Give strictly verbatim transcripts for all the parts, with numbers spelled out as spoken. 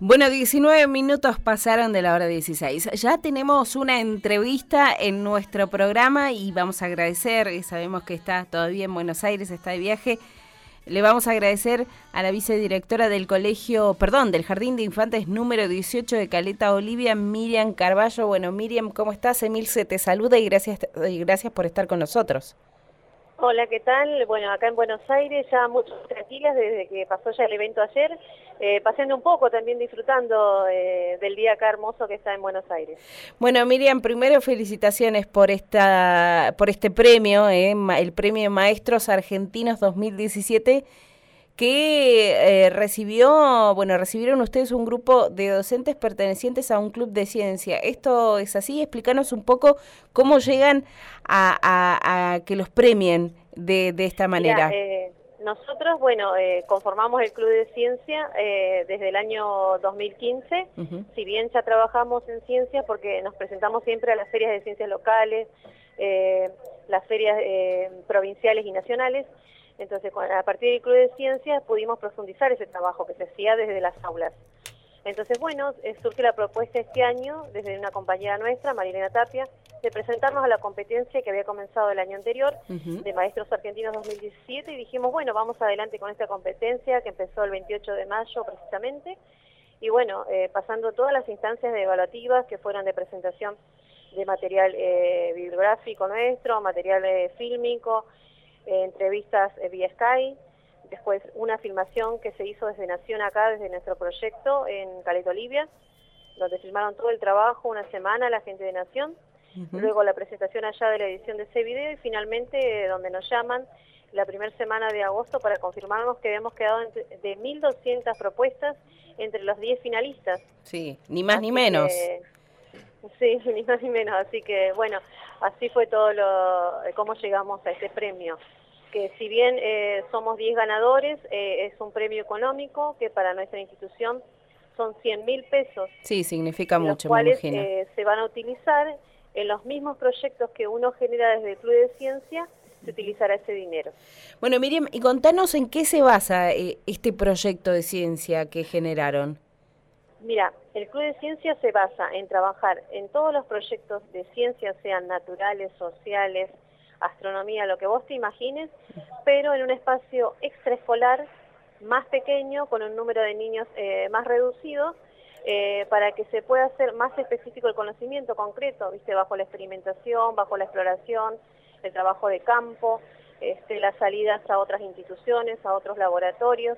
Bueno, diecinueve minutos pasaron de la hora dieciséis. Ya tenemos una entrevista en nuestro programa y vamos a agradecer, sabemos que está todavía en Buenos Aires, está de viaje. Le vamos a agradecer a la vicedirectora del colegio, perdón, del Jardín de Infantes número dieciocho de Caleta Olivia, Miriam Carballo. Bueno, Miriam, ¿cómo estás? Emilce te saluda y gracias, y gracias por estar con nosotros. Hola, ¿qué tal? Bueno, acá en Buenos Aires ya mucho tranquilas desde que pasó ya el evento ayer, eh, paseando un poco, también disfrutando eh, del día acá hermoso que está en Buenos Aires. Bueno, Miriam, primero felicitaciones por esta, por este premio, eh, el Premio Maestros Argentinos dos mil diecisiete, que eh, recibió, bueno, recibieron ustedes un grupo de docentes pertenecientes a un club de ciencia. ¿Esto es así? Explícanos un poco cómo llegan a, a, a que los premien de, de esta manera. Mira, eh, nosotros, bueno, eh, conformamos el Club de Ciencia eh, desde el año dos mil quince, uh-huh. Si bien ya trabajamos en ciencias porque nos presentamos siempre a las ferias de ciencias locales, eh, las ferias eh, provinciales y nacionales. Entonces, a partir del Club de Ciencias pudimos profundizar ese trabajo que se hacía desde las aulas. Entonces, bueno, eh, surge la propuesta este año, desde una compañera nuestra, Marilena Tapia, de presentarnos a la competencia que había comenzado el año anterior, uh-huh. de Maestros Argentinos dos mil diecisiete, y dijimos, bueno, vamos adelante con esta competencia que empezó el veintiocho de mayo precisamente, y bueno, eh, pasando todas las instancias de evaluativas que fueron de presentación de material eh, bibliográfico nuestro, material eh, fílmico, Eh, entrevistas eh, vía Skype, después una filmación que se hizo desde Nación acá, desde nuestro proyecto en Caleta Olivia, donde filmaron todo el trabajo, una semana la gente de Nación, uh-huh. Luego la presentación allá de la edición de ese video y finalmente eh, donde nos llaman la primera semana de agosto para confirmarnos que habíamos quedado entre, de mil doscientas propuestas entre los diez finalistas. Sí, ni más así ni menos. Que, sí, ni más ni menos, así que bueno, así fue todo lo, cómo llegamos a este premio, que si bien eh, somos diez ganadores, eh, es un premio económico que para nuestra institución son cien mil pesos. Sí, significa mucho, los cuales, me imagino. Eh, se van a utilizar en los mismos proyectos que uno genera desde el Club de Ciencia, se utilizará ese dinero. Bueno, Miriam, y contanos en qué se basa eh, este proyecto de ciencia que generaron. Mira, el Club de Ciencia se basa en trabajar en todos los proyectos de ciencia, sean naturales, sociales, astronomía, lo que vos te imagines, pero en un espacio extraescolar más pequeño, con un número de niños eh, más reducido, eh, para que se pueda hacer más específico el conocimiento concreto, viste, bajo la experimentación, bajo la exploración, el trabajo de campo, este, las salidas a otras instituciones, a otros laboratorios,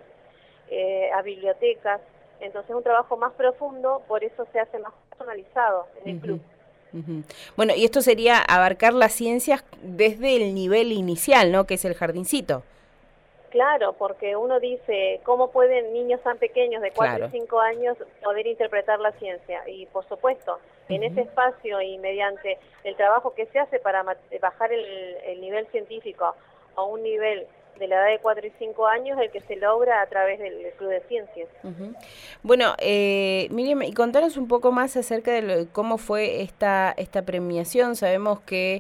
eh, a bibliotecas. Entonces un trabajo más profundo, por eso se hace más personalizado en el uh-huh. club. Uh-huh. Bueno, y esto sería abarcar las ciencias desde el nivel inicial, ¿no? Que es el jardincito. Claro, porque uno dice, ¿cómo pueden niños tan pequeños de cuatro claro. y cinco años poder interpretar la ciencia? Y por supuesto, en uh-huh. ese espacio y mediante el trabajo que se hace para bajar el, el nivel científico a un nivel de la edad de cuatro y cinco años, el que se logra a través del Club de Ciencias. Uh-huh. Bueno, eh, Miriam, y contanos un poco más acerca de lo, cómo fue esta esta premiación. Sabemos que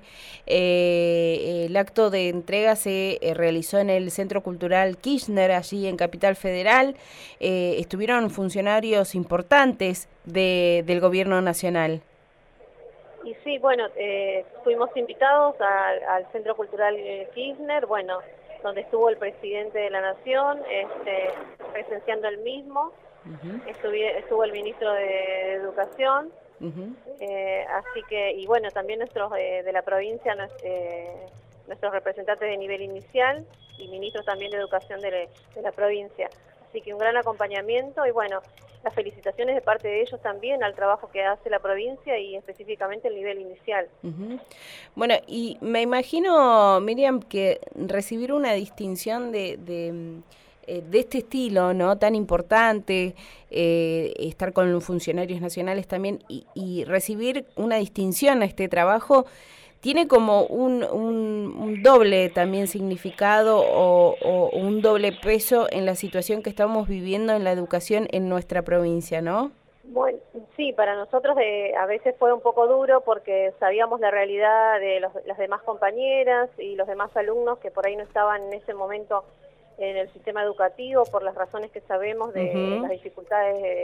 eh, el acto de entrega se eh, realizó en el Centro Cultural Kirchner, allí en Capital Federal. Eh, estuvieron funcionarios importantes de, del Gobierno Nacional. Y sí, bueno, eh, fuimos invitados a, al Centro Cultural Kirchner, bueno, donde estuvo el presidente de la Nación, este, presenciando el mismo, uh-huh. estuvo, estuvo el ministro de Educación, uh-huh. eh, así que, y bueno, también nuestros eh, de la provincia, eh, nuestros representantes de nivel inicial y ministros también de Educación de, de la provincia. Así que un gran acompañamiento y bueno, las felicitaciones de parte de ellos también al trabajo que hace la provincia y específicamente el nivel inicial. Uh-huh. Bueno, y me imagino, Miriam, que recibir una distinción de, de, de este estilo, ¿no? Tan importante, eh, estar con funcionarios nacionales también y, y recibir una distinción a este trabajo, tiene como un, un, un doble también significado o, o un doble peso en la situación que estamos viviendo en la educación en nuestra provincia, ¿no? Bueno, sí, para nosotros eh, a veces fue un poco duro porque sabíamos la realidad de los, las demás compañeras y los demás alumnos que por ahí no estaban en ese momento en el sistema educativo por las razones que sabemos de uh-huh. las dificultades de,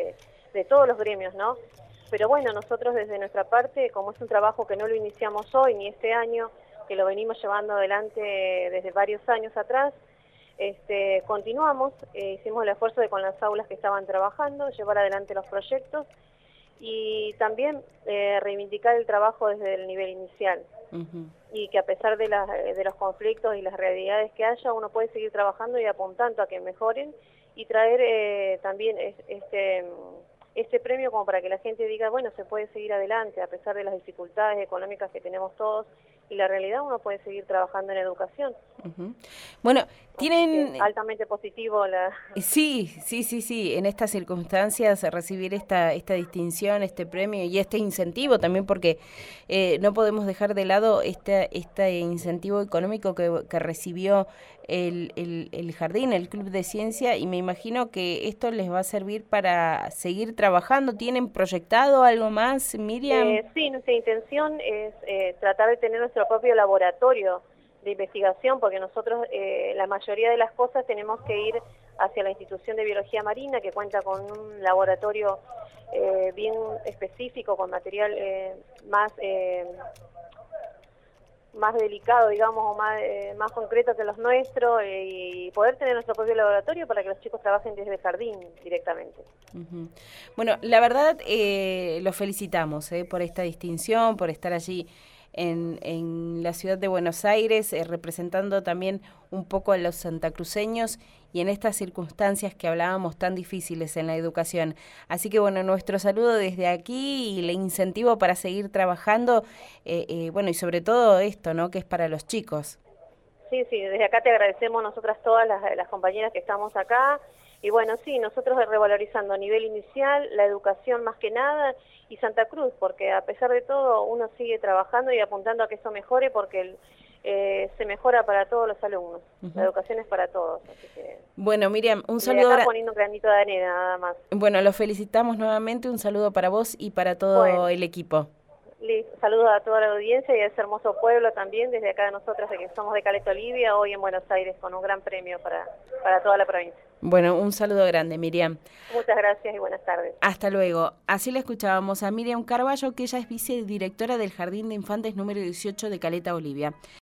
de todos los gremios, ¿no? Pero bueno, nosotros desde nuestra parte, como es un trabajo que no lo iniciamos hoy ni este año, que lo venimos llevando adelante desde varios años atrás, este, continuamos, eh, hicimos el esfuerzo de con las aulas que estaban trabajando, llevar adelante los proyectos y también eh, reivindicar el trabajo desde el nivel inicial. Uh-huh. Y que a pesar de, las, de los conflictos y las realidades que haya, uno puede seguir trabajando y apuntando a que mejoren y traer eh, también este, este premio como para que la gente diga, bueno, se puede seguir adelante a pesar de las dificultades económicas que tenemos todos y la realidad uno puede seguir trabajando en educación. Uh-huh. Bueno, tienen... altamente positivo la... Sí, sí, sí, sí, en estas circunstancias recibir esta esta distinción, este premio y este incentivo también, porque eh, no podemos dejar de lado este, este incentivo económico que, que recibió el, el, el jardín, el Club de Ciencia, y me imagino que esto les va a servir para seguir trabajando. ¿Tienen proyectado algo más, Miriam? Eh, sí, nuestra intención es eh, tratar de tener nuestro propio laboratorio de investigación, porque nosotros eh, la mayoría de las cosas tenemos que ir hacia la institución de biología marina, que cuenta con un laboratorio eh, bien específico, con material eh, más eh, más delicado, digamos, o más, eh, más concreto que los nuestros, eh, y poder tener nuestro propio laboratorio para que los chicos trabajen desde el jardín directamente. Uh-huh. Bueno, la verdad, eh, los felicitamos eh, por esta distinción, por estar allí En, en la ciudad de Buenos Aires, eh, representando también un poco a los santacruceños y en estas circunstancias que hablábamos tan difíciles en la educación. Así que bueno, nuestro saludo desde aquí y el incentivo para seguir trabajando, eh, eh, bueno, y sobre todo esto, ¿no?, que es para los chicos. Sí, sí, desde acá te agradecemos nosotras todas las, las compañeras que estamos acá. Y bueno, sí, nosotros revalorizando a nivel inicial, la educación más que nada, y Santa Cruz, porque a pesar de todo uno sigue trabajando y apuntando a que eso mejore, porque el, eh, se mejora para todos los alumnos. Uh-huh. La educación es para todos. Así que, bueno, Miriam, un saludo. Acá poniendo un granito de arena, nada más. Bueno, los felicitamos nuevamente, un saludo para vos y para todo bueno. el equipo. Listo. Saludos a toda la audiencia y a ese hermoso pueblo también, desde acá de nosotras, que somos de Caleta Olivia, hoy en Buenos Aires, con un gran premio para, para toda la provincia. Bueno, un saludo grande, Miriam. Muchas gracias y buenas tardes. Hasta luego. Así la escuchábamos a Miriam Carballo, que ella es vicedirectora del Jardín de Infantes número dieciocho de Caleta Olivia.